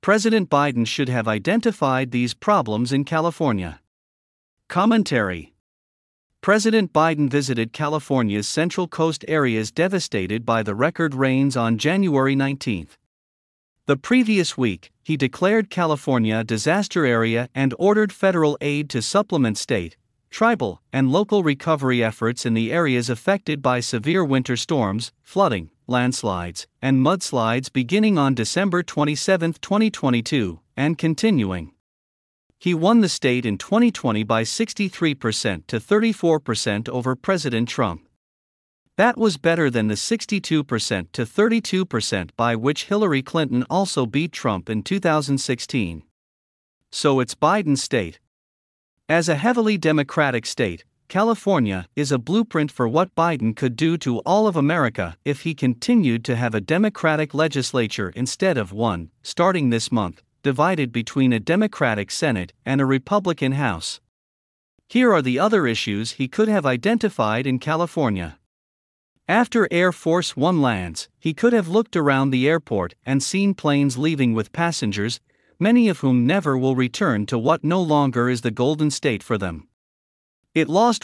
President Biden should have identified these problems in California. Commentary. President Biden visited California's Central Coast areas devastated by the record rains on January 19. The previous week, he declared California a disaster area and ordered federal aid to supplement state, tribal, and local recovery efforts in the areas affected by severe winter storms, flooding, landslides, and mudslides beginning on December 27, 2022, and continuing. He won the state in 2020 by 63% to 34% over President Trump. That was better than the 62% to 32% by which Hillary Clinton also beat Trump in 2016. So it's Biden's state. As a heavily Democratic state, California is a blueprint for what Biden could do to all of America if he continued to have a Democratic legislature instead of one, starting this month, divided between a Democratic Senate and a Republican House. Here are the other issues he could have identified in California. After Air Force One lands, he could have looked around the airport and seen planes leaving with passengers, many of whom never will return to what no longer is the Golden State for them. It lost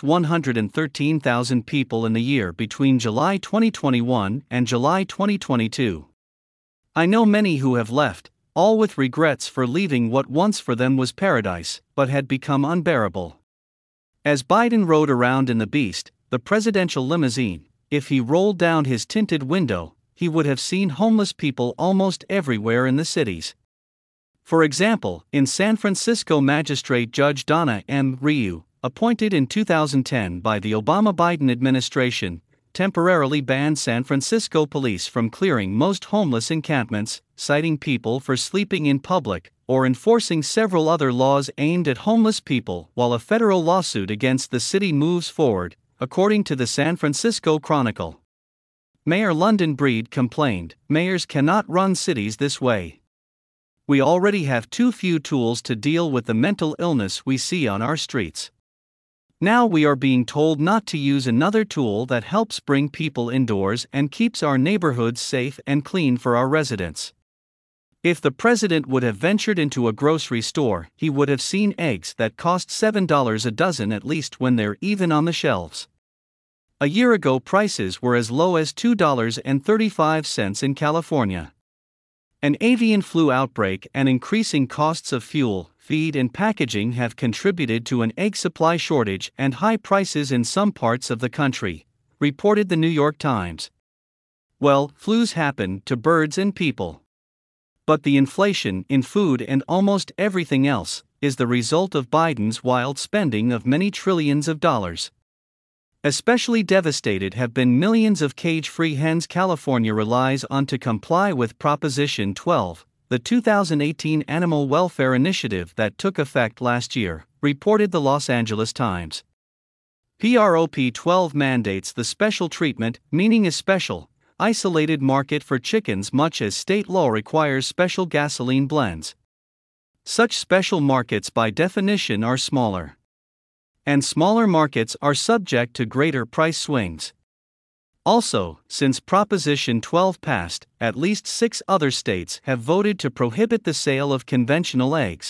113,000 people in the year between July 2021 and July 2022. I know many who have left, all with regrets for leaving what once for them was paradise, but had become unbearable. As Biden rode around in the Beast, the presidential limousine, if he rolled down his tinted window, he would have seen homeless people almost everywhere in the cities. For example, in San Francisco, Magistrate Judge Donna M. Ryu, appointed in 2010 by the Obama-Biden administration, temporarily banned San Francisco police from clearing most homeless encampments, citing people for sleeping in public, or enforcing several other laws aimed at homeless people while a federal lawsuit against the city moves forward, according to the San Francisco Chronicle. Mayor London Breed complained, "Mayors cannot run cities this way. We already have too few tools to deal with the mental illness we see on our streets. Now we are being told not to use another tool that helps bring people indoors and keeps our neighborhoods safe and clean for our residents." If the president would have ventured into a grocery store, he would have seen eggs that cost $7 a dozen at least when they're even on the shelves. A year ago, prices were as low as $2.35 in California. An avian flu outbreak and increasing costs of fuel, feed, and packaging have contributed to an egg supply shortage and high prices in some parts of the country, reported the New York Times. Well, flus happen to birds and people. But the inflation in food and almost everything else is the result of Biden's wild spending of many trillions of dollars. Especially devastated have been millions of cage-free hens California relies on to comply with Proposition 12, the 2018 Animal Welfare Initiative that took effect last year, reported the Los Angeles Times. Prop 12 mandates the special treatment, meaning a special, isolated market for chickens, much as state law requires special gasoline blends. Such special markets by definition are smaller. And smaller markets are subject to greater price swings. Also, since Proposition 12 passed, at least 6 other states have voted to prohibit the sale of conventional eggs.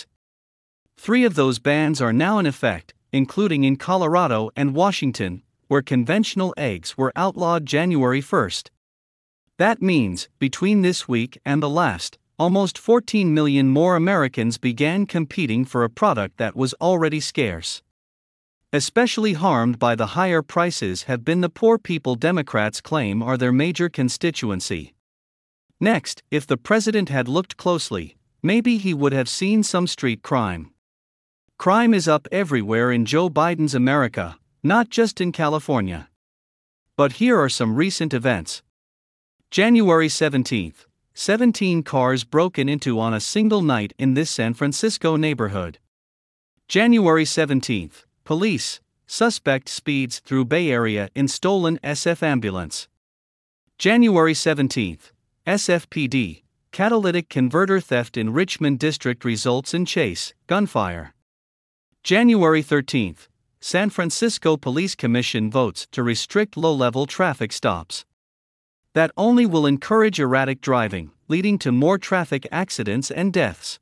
3 of those bans are now in effect, including in Colorado and Washington, where conventional eggs were outlawed January 1. That means, between this week and the last, almost 14 million more Americans began competing for a product that was already scarce. Especially harmed by the higher prices have been the poor people Democrats claim are their major constituency. Next, if the president had looked closely, maybe he would have seen some street crime. Crime is up everywhere in Joe Biden's America, not just in California. But here are some recent events. January 17, 17 cars broken into on a single night in this San Francisco neighborhood. January 17, police, suspect speeds through Bay Area in stolen SF ambulance. January 17, SFPD, catalytic converter theft in Richmond District results in chase, gunfire. January 13, San Francisco Police Commission votes to restrict low-level traffic stops. That only will encourage erratic driving, leading to more traffic accidents and deaths.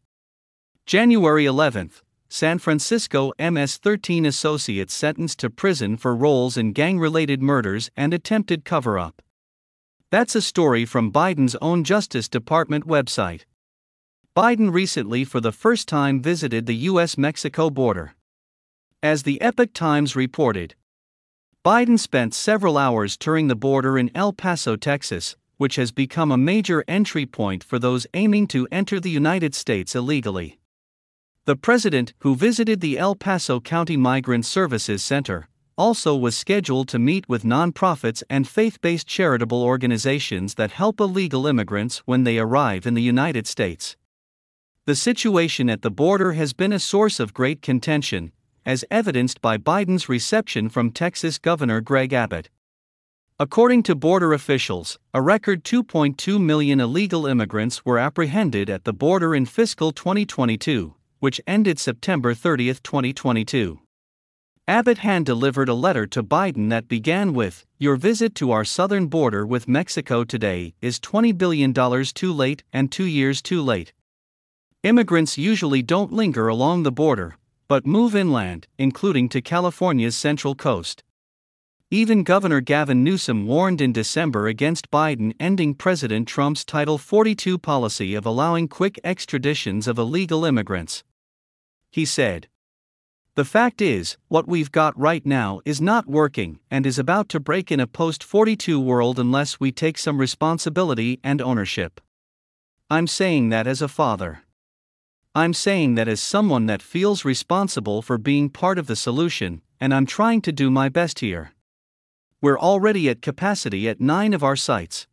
January 11, San Francisco MS-13 associates sentenced to prison for roles in gang-related murders and attempted cover-up. That's a story from Biden's own Justice Department website. Biden recently for the first time visited the U.S.-Mexico border. As the Epoch Times reported, Biden spent several hours touring the border in El Paso, Texas, which has become a major entry point for those aiming to enter the United States illegally. The president, who visited the El Paso County Migrant Services Center, also was scheduled to meet with nonprofits and faith-based charitable organizations that help illegal immigrants when they arrive in the United States. The situation at the border has been a source of great contention, as evidenced by Biden's reception from Texas Governor Greg Abbott. According to border officials, a record 2.2 million illegal immigrants were apprehended at the border in fiscal 2022, which ended September 30, 2022. Abbott hand-delivered a letter to Biden that began with, "Your visit to our southern border with Mexico today is $20 billion too late and 2 years too late." Immigrants usually don't linger along the border, but move inland, including to California's Central Coast. Even Governor Gavin Newsom warned in December against Biden ending President Trump's Title 42 policy of allowing quick extraditions of illegal immigrants. He said, "The fact is, what we've got right now is not working and is about to break in a post-42 world unless we take some responsibility and ownership. I'm saying that as a father. I'm saying that as someone that feels responsible for being part of the solution, and I'm trying to do my best here. We're already at capacity at 9 of our sites.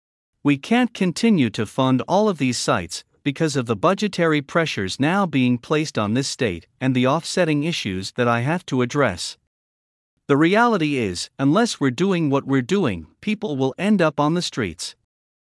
We can't continue to fund all of these sites because of the budgetary pressures now being placed on this state and the offsetting issues that I have to address. The reality is, unless we're doing what we're doing, people will end up on the streets."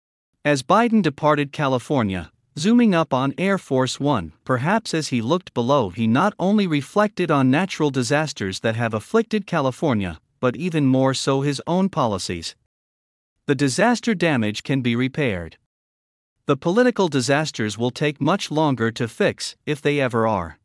As Biden departed California, zooming up on Air Force One, perhaps as he looked below, he not only reflected on natural disasters that have afflicted California, but even more so his own policies. The disaster damage can be repaired. The political disasters will take much longer to fix, if they ever are.